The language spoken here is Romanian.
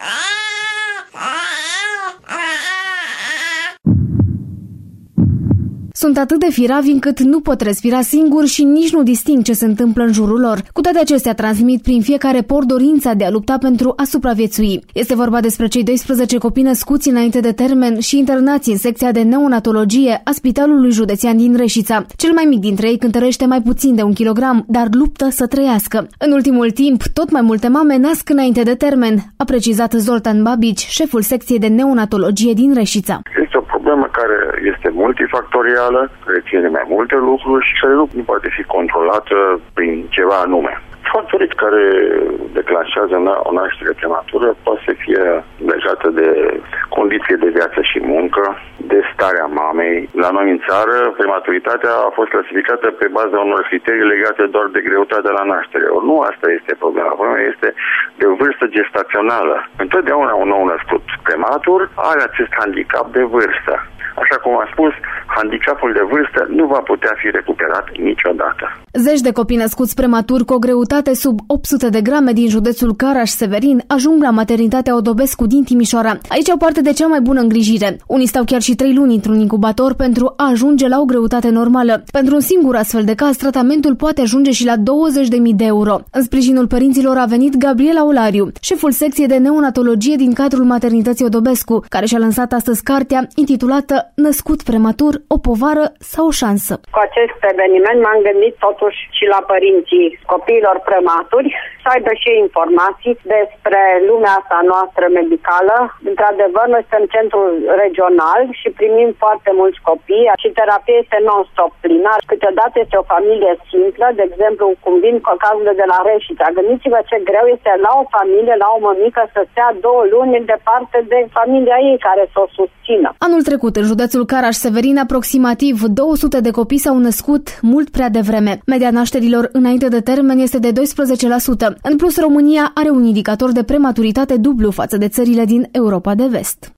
Sunt atât de firavi încât nu pot respira singuri și nici nu disting ce se întâmplă în jurul lor. Cu toate acestea, transmit prin fiecare por dorința de a lupta pentru a supraviețui. Este vorba despre cei 12 copii născuți înainte de termen și internați în secția de neonatologie a Spitalului Județean din Reșița. Cel mai mic dintre ei cântărește mai puțin de 1 kilogram, dar luptă să trăiască. În ultimul timp, tot mai multe mame nasc înainte de termen, a precizat Zoltan Babici, șeful secției de neonatologie din Reșița. Este o problemă care este multifactorială, care ține mai multe lucruri și care nu poate fi controlată prin ceva anume. Factorii care declanșează o naștere prematură pot să fie legate de condiții de viață și muncă, de starea mamei. La noi în țară, prematuritatea a fost clasificată pe baza unor criterii legate doar de greutatea la naștere. Ori nu asta este problema. Problema este de vârstă gestațională. Întotdeauna un nou născut prematur are acest handicap de vârstă. Așa cum am spus, handicapul de vârstă nu va putea fi recuperat niciodată. Zeci de copii născuți prematur cu o greutate sub 800 de grame din județul Caraș-Severin ajung la maternitatea Odobescu din Timișoara. Aici au parte de cea mai bună îngrijire. Unii stau chiar și 3 luni într-un incubator pentru a ajunge la o greutate normală. Pentru un singur astfel de caz, tratamentul poate ajunge și la 20.000 de euro. În sprijinul părinților a venit Gabriela Olariu, șeful secției de neonatologie din cadrul maternității Odobescu, care și-a lansat astăzi cartea intitulată Născut prematur, o povară sau o șansă. Cu acest eveniment m-am gândit totuși și la părinții copiilor prematuri să aibă și informații despre lumea asta noastră medicală. Într-adevăr, noi suntem centrul regional și primim foarte mulți copii și terapia este non-stop plină. Câteodată este o familie simplă, de exemplu, cum vin cazurile de la Reșița. Gândiți-vă ce greu este la o familie, la o mămică să stea 2 luni departe de familia ei care să o susțină. Anul trecut, în județul Caraș-Severin, aproximativ 200 de copii s-au născut mult prea devreme. Media nașterilor înainte de termen este de 12%. În plus, România are un indicator de prematuritate dublu față de țările din Europa de Vest.